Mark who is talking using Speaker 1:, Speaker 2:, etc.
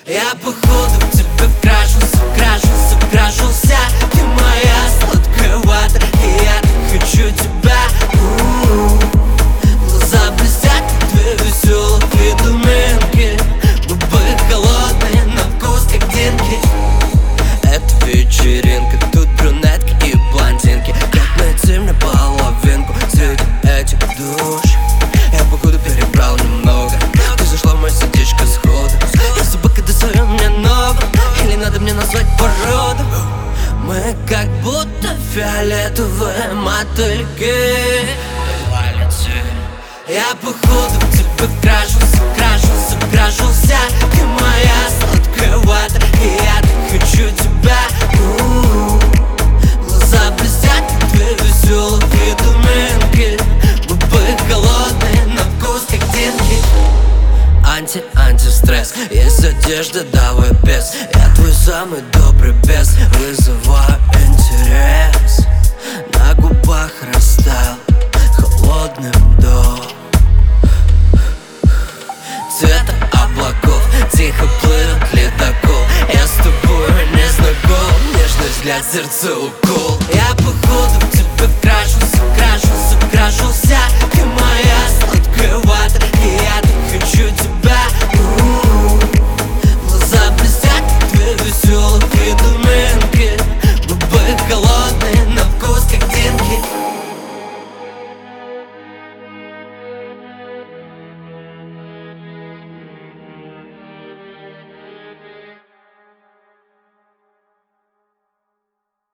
Speaker 1: Я походу в тебя вкрашился. Ты моя сладкая вата, и я так хочу тебя. Глаза блестят, две веселых видуминки, губы холодные, на вкус как динки. Это вечеринка, тут брюнетки и блондинки. Как найти мне половинку среди этих душ? Я походу перебрал немного. Ты зашла в мое сердечко сходу. Я собака, ты свою мне ногу. Или надо мне назвать породу? Мы как будто фиолетовые мотыльки. Я походу в тебя вкрашился. Ты моя сладкая вата, и я так хочу тебя. Глаза блестят, две веселых видуминки, губы холодные, на вкус как динки. Антистресс, есть одежда, давай без. Я твой самый добрый бес, вызываю интерес. На губах растаял холодным до цвета облаков, тихо плывет ледокол. Я с тобой не знаком, нежный взгляд, сердце укол. Я походу в тебя вкрашился. Ты моя